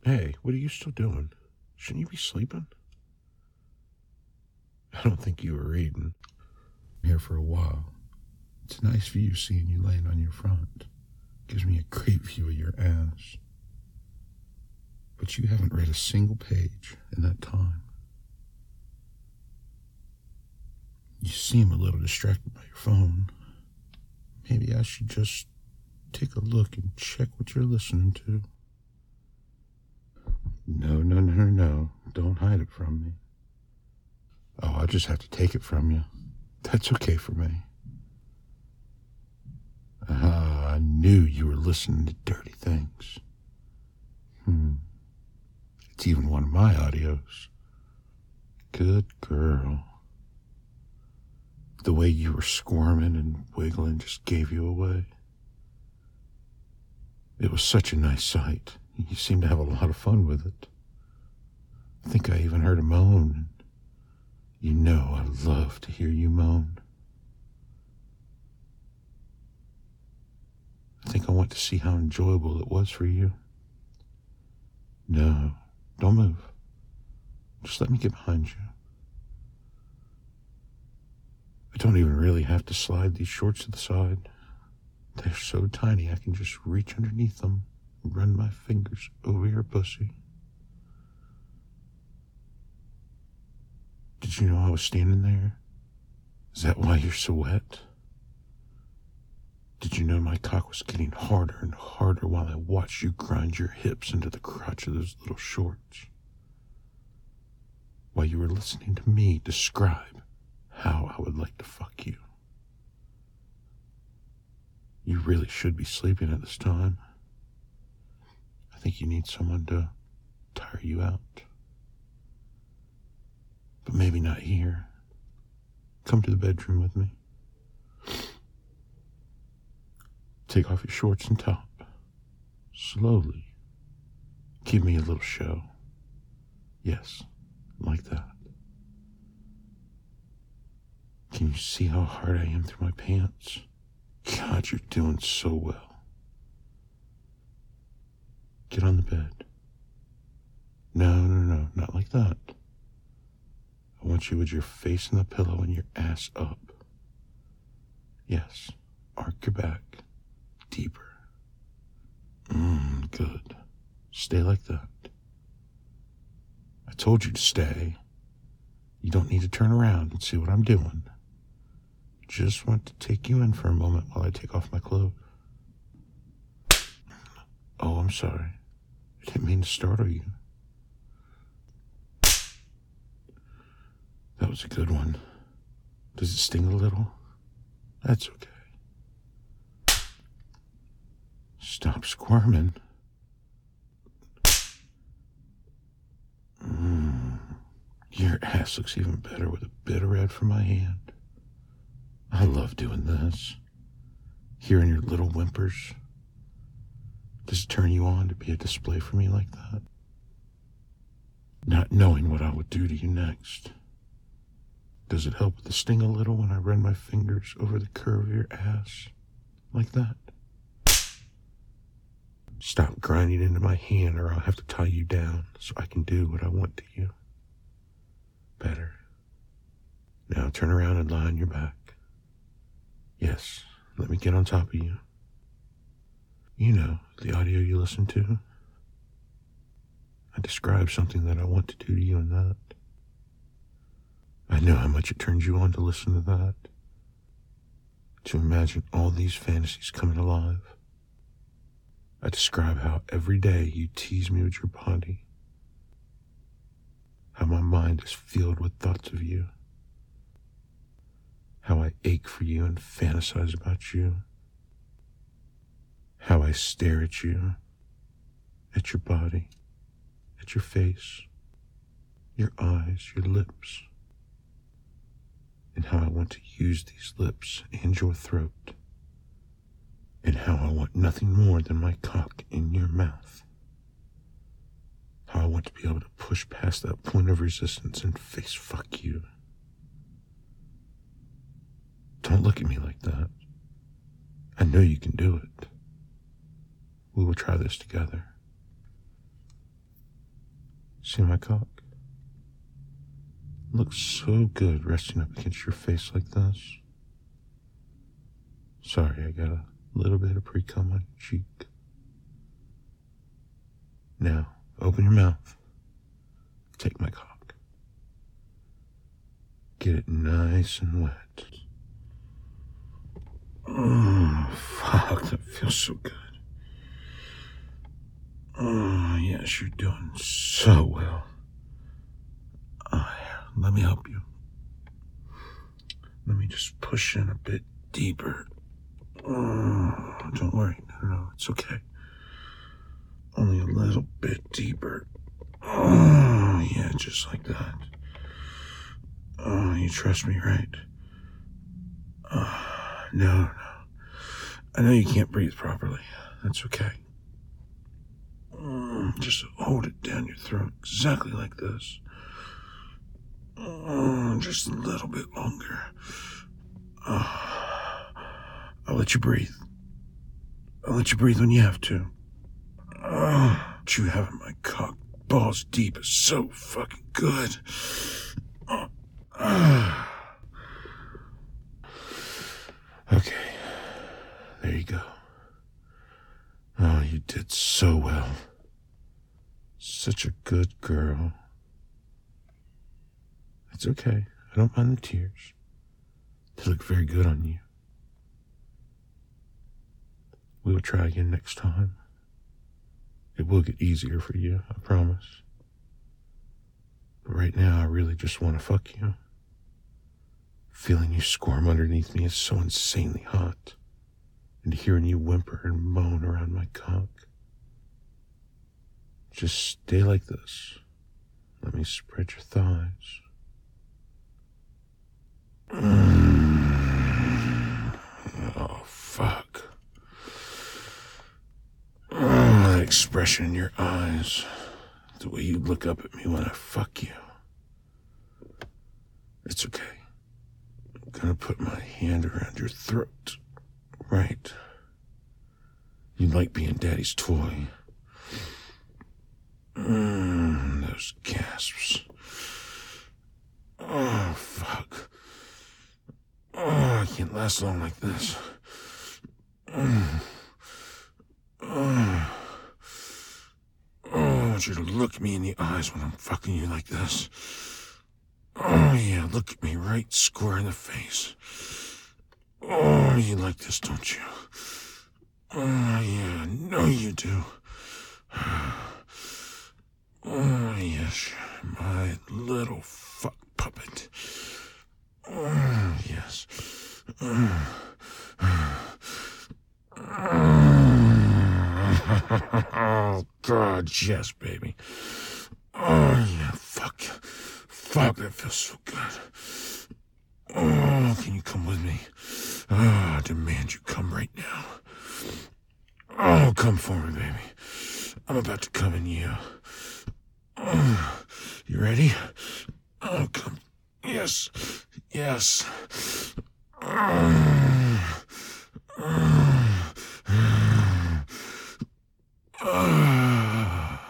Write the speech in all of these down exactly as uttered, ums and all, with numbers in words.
Hey, what are you still doing? Shouldn't you be sleeping? I don't think you were reading. I'm here for a while. It's a nice view seeing you laying on your front. Gives me a great view of your ass. But you haven't read a single page in that time. You seem a little distracted by your phone. Maybe I should just take a look and check what you're listening to. No, no, no, no, no. Don't hide it from me. Oh, I'll just have to take it from you. That's okay for me. Ah, I knew you were listening to dirty things. Hmm. It's even one of my audios. Good girl. The way you were squirming and wiggling just gave you away. It was such a nice sight. You seemed to have a lot of fun with it. I think I even heard a moan. You know I love to hear you moan. I think I want to see how enjoyable it was for you. No, don't move. Just let me get behind you. I don't even really have to slide these shorts to the side. They're so tiny I can just reach underneath them and run my fingers over your pussy. Did you know I was standing there? Is that why you're so wet? Did you know my cock was getting harder and harder while I watched you grind your hips into the crotch of those little shorts? While you were listening to me describe how I would like to fuck you. You really should be sleeping at this time. I think you need someone to tire you out. But maybe not here. Come to the bedroom with me. Take off your shorts and top. Slowly. Give me a little show. Yes, like that. Can you see how hard I am through my pants? God, you're doing so well. Get on the bed. No, no, no, not like that. I want you with your face in the pillow and your ass up. Yes, arc your back. Deeper. Mmm, good. Stay like that. I told you to stay. You don't need to turn around and see what I'm doing. Just want to take you in for a moment while I take off my clothes. Oh, I'm sorry. I didn't mean to startle you. That was a good one. Does it sting a little? That's okay. Stop squirming. Mm, your ass looks even better with a bit of red from my hand. I love doing this. Hearing your little whimpers. Does it turn you on to be a display for me like that? Not knowing what I would do to you next. Does it help with the sting a little when I run my fingers over the curve of your ass? Like that? Stop grinding into my hand or I'll have to tie you down so I can do what I want to you. Better. Now turn around and lie on your back. Yes, let me get on top of you. You know, the audio you listen to. I describe something that I want to do to you in that. I know how much it turns you on to listen to that. To imagine all these fantasies coming alive. I describe how every day you tease me with your body. How my mind is filled with thoughts of you. How I ache for you and fantasize about you. How I stare at you, at your body, at your face, your eyes, your lips. And how I want to use these lips and your throat. And how I want nothing more than my cock in your mouth. How I want to be able to push past that point of resistance and face fuck you. Don't look at me like that. I know you can do it. We will try this together. See my cock? Looks so good resting up against your face like this. Sorry, I got a little bit of pre-cum on your cheek. Now, open your mouth. Take my cock. Get it nice and wet. Oh, fuck, that feels so good. Oh, yes, you're doing so well. Oh, yeah. Let me help you. Let me just push in a bit deeper. Oh, don't worry. No, no, it's okay. Only a little bit deeper. Oh, yeah, just like that. Oh, you trust me, right? Oh, no, no. I know you can't breathe properly. That's okay. Mm, just hold it down your throat exactly like this. Mm, just a little bit longer. Oh, I'll let you breathe. I'll let you breathe when you have to. Oh, what you having my cock balls deep is so fucking good. Oh, oh. Okay, there you go. Oh, you did so well. Such a good girl. It's okay. I don't mind the tears. They look very good on you. We will try again next time. It will get easier for you, I promise. But right now, I really just want to fuck you. Feeling you squirm underneath me is so insanely hot. And hearing you whimper and moan around my cock. Just stay like this. Let me spread your thighs. Mm. Oh, fuck. Oh, that expression in your eyes. The way you look up at me when I fuck you. It's okay. I'm gonna put my hand around your throat. Right. You like being daddy's toy. Mmm, those gasps. Oh, fuck. Oh, I can't last long like this. Mm. Oh. Oh, I want you to look me in the eyes when I'm fucking you like this. Oh, yeah, look at me right square in the face. Oh, you like this, don't you? Oh, yeah, I know you do. Oh, yes, my little fuck puppet. Oh, yes. Oh, God, yes, baby. Oh, yeah, fuck. Fuck, that feels so good. Oh, can you come with me? Oh, I demand you come right now. Oh, come for me, baby. I'm about to come in you. Oh, you ready? Oh, come. Yes. Yes. Oh, oh, oh,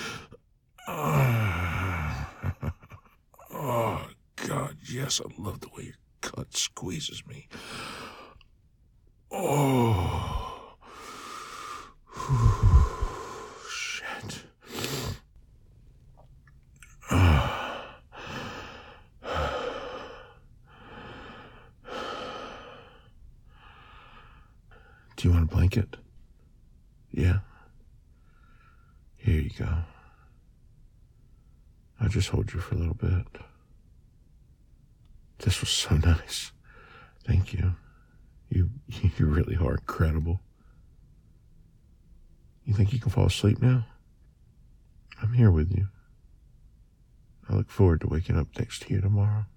oh, God, yes, I love the way your cut squeezes me. Oh, shit. Do you want a blanket? Yeah? Here you go. I'll just hold you for a little bit. This was so nice. Thank you. You, you really are incredible. You think you can fall asleep now? I'm here with you. I look forward to waking up next to you tomorrow.